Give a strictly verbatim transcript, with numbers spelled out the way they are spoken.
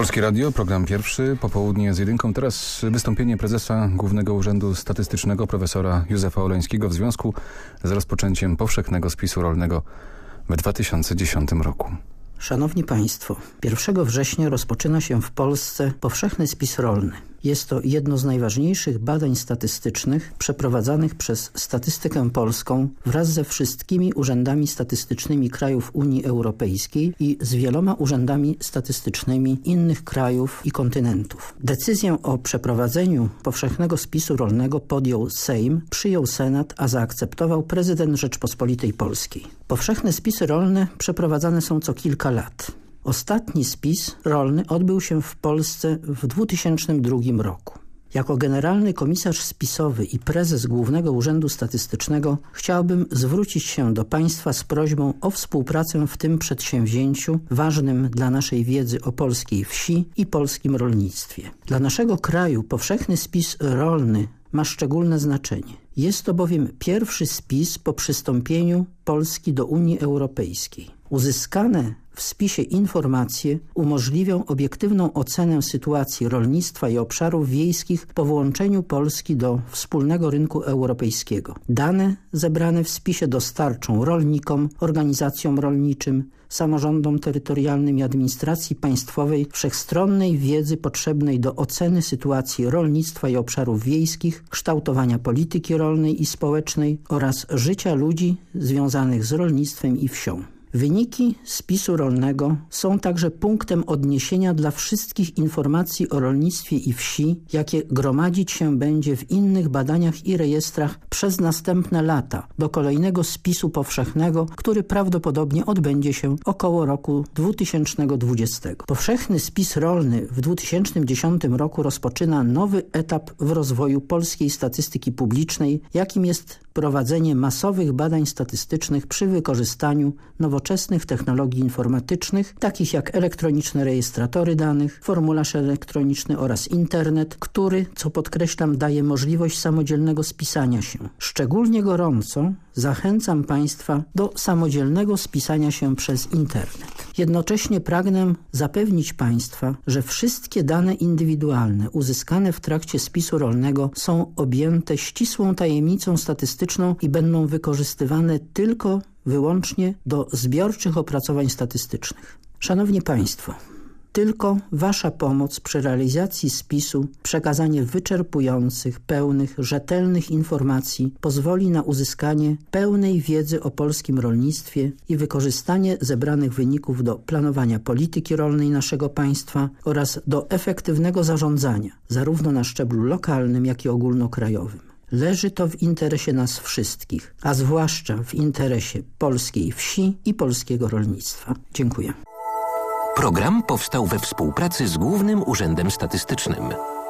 Polskie Radio, program pierwszy, popołudnie z jedynką. Teraz wystąpienie prezesa Głównego Urzędu Statystycznego profesora Józefa Oleńskiego w związku z rozpoczęciem powszechnego spisu rolnego w dwa tysiące dziesiątym roku. Szanowni Państwo, pierwszego września rozpoczyna się w Polsce powszechny spis rolny. Jest to jedno z najważniejszych badań statystycznych przeprowadzanych przez Statystykę Polską wraz ze wszystkimi urzędami statystycznymi krajów Unii Europejskiej i z wieloma urzędami statystycznymi innych krajów i kontynentów. Decyzję o przeprowadzeniu powszechnego spisu rolnego podjął Sejm, przyjął Senat, a zaakceptował prezydent Rzeczpospolitej Polskiej. Powszechne spisy rolne przeprowadzane są co kilka lat. Ostatni spis rolny odbył się w Polsce w dwutysięcznym drugim roku. Jako generalny komisarz spisowy i prezes Głównego Urzędu Statystycznego chciałbym zwrócić się do Państwa z prośbą o współpracę w tym przedsięwzięciu ważnym dla naszej wiedzy o polskiej wsi i polskim rolnictwie. Dla naszego kraju powszechny spis rolny ma szczególne znaczenie. Jest to bowiem pierwszy spis po przystąpieniu Polski do Unii Europejskiej. Uzyskane w spisie informacje umożliwią obiektywną ocenę sytuacji rolnictwa i obszarów wiejskich po włączeniu Polski do wspólnego rynku europejskiego. Dane zebrane w spisie dostarczą rolnikom, organizacjom rolniczym, samorządom terytorialnym i administracji państwowej wszechstronnej wiedzy potrzebnej do oceny sytuacji rolnictwa i obszarów wiejskich, kształtowania polityki rolnej i społecznej oraz życia ludzi związanych z rolnictwem i wsią. Wyniki spisu rolnego są także punktem odniesienia dla wszystkich informacji o rolnictwie i wsi, jakie gromadzić się będzie w innych badaniach i rejestrach przez następne lata do kolejnego spisu powszechnego, który prawdopodobnie odbędzie się około roku dwutysięcznego dwudziestego. Powszechny spis rolny w dwa tysiące dziesiątym roku rozpoczyna nowy etap w rozwoju polskiej statystyki publicznej, jakim jest prowadzenie masowych badań statystycznych przy wykorzystaniu nowoczesnych technologii informatycznych, takich jak elektroniczne rejestratory danych, formularz elektroniczny oraz internet, który, co podkreślam, daje możliwość samodzielnego spisania się. Szczególnie gorąco zachęcam Państwa do samodzielnego spisania się przez internet. Jednocześnie pragnę zapewnić Państwa, że wszystkie dane indywidualne uzyskane w trakcie spisu rolnego są objęte ścisłą tajemnicą statystyczną i będą wykorzystywane tylko wyłącznie do zbiorczych opracowań statystycznych. Szanowni Państwo, tylko Wasza pomoc przy realizacji spisu, przekazanie wyczerpujących, pełnych, rzetelnych informacji pozwoli na uzyskanie pełnej wiedzy o polskim rolnictwie i wykorzystanie zebranych wyników do planowania polityki rolnej naszego państwa oraz do efektywnego zarządzania, zarówno na szczeblu lokalnym, jak i ogólnokrajowym. Leży to w interesie nas wszystkich, a zwłaszcza w interesie polskiej wsi i polskiego rolnictwa. Dziękuję. Program powstał we współpracy z Głównym Urzędem Statystycznym.